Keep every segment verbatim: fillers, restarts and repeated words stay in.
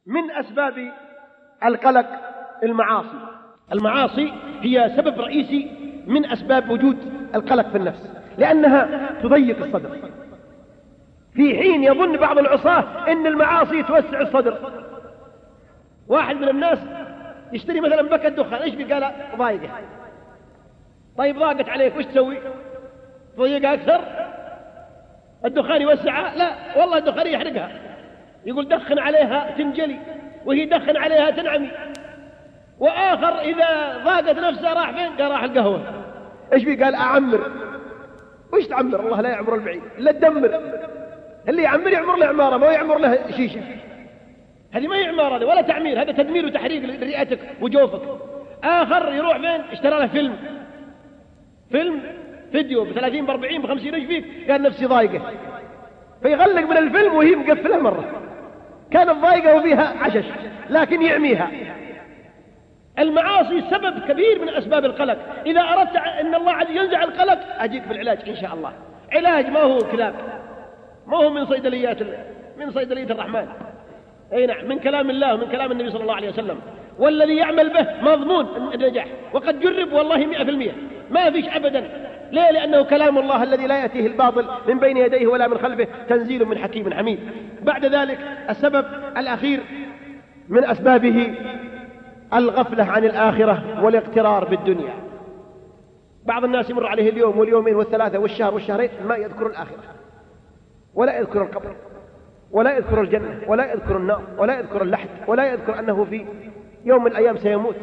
من أسباب القلق المعاصي. المعاصي هي سبب رئيسي من أسباب وجود القلق في النفس، لأنها تضيق الصدر. في حين يظن بعض العصاة أن المعاصي توسع الصدر. واحد من الناس يشتري مثلا بكة دخان، ايش بقال؟ ضايقه. طيب ضاقت عليك وش تسوي؟ تضيقها أكثر؟ الدخان يوسعها؟ لا والله الدخان يحرقها. يقول دخن عليها تنجلي، وهي دخن عليها تنعمي. وآخر إذا ضاقت نفسها راح فين؟ قال راح القهوة. ايش بي؟ قال أعمر. وش تعمر؟ الله لا يعمر البعيد، لا تدمر. اللي يعمر يعمر له عمارة، ما يعمر له شيشة. هذه ما هي عمارة ولا تعمير، هذا تدمير وتحريق لرئتك وجوفك. آخر يروح فين؟ اشترى له فيلم فيلم فيديو بثلاثين باربعين بخمسين، ايش فيك؟ قال نفسي ضايقة، فيغلق من الفيلم وهي مقفلة مرة. كانت ضايقة وفيها عشش لكن يعميها. المعاصي سبب كبير من أسباب القلق. إذا أردت أن الله عز ينزع القلق أجيك بالعلاج إن شاء الله. علاج ما هو كلام، ما هو من صيدليات من صيدلية الرحمن، أي نعم، من كلام الله ومن كلام النبي صلى الله عليه وسلم. والذي يعمل به مضمون النجاح، وقد جرب والله مئة في المئة، ما فيش أبدا. ليه؟ لأنه كلام الله الذي لا يأتيه الباطل من بين يديه ولا من خلفه، تنزيل من حكيم حميد. بعد ذلك السبب الأخير من أسبابه الغفلة عن الآخرة والاغترار بالدنيا. بعض الناس يمر عليه اليوم واليومين والثلاثة والشهر والشهرين ما يذكر الآخرة، ولا يذكر القبر، ولا يذكر الجنة، ولا يذكر النار، ولا يذكر اللحد، ولا يذكر أنه في يوم من الأيام سيموت.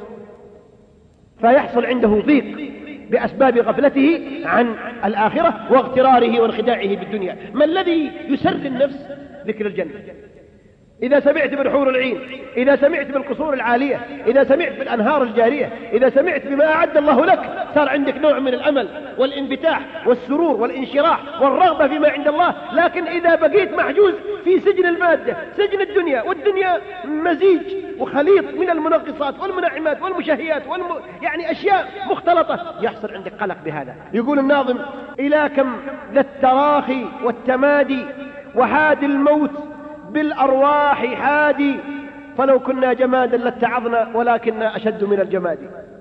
فيحصل عنده ضيق بأسباب غفلته عن الآخرة واغتراره وانخداعه بالدنيا. ما الذي يسر النفس؟ ذكر الجنة. إذا سمعت بالحور العين، إذا سمعت بالقصور العالية، إذا سمعت بالأنهار الجارية، إذا سمعت بما أعد الله لك، صار عندك نوع من الأمل والانفتاح والسرور والانشراح والرغبة فيما عند الله. لكن إذا بقيت محجوز في سجن المادة، سجن الدنيا، والدنيا مزيج وخليط من المنقصات والمنعمات والمشهيات والم... يعني أشياء مختلطة، يحصل عندك قلق بهذا. يقول الناظم: إلى كم ذا التراخي والتمادي وحاد الموت بالأرواح حادي، فلو كنا جمادا لاتعظنا ولكننا أشد من الجماد.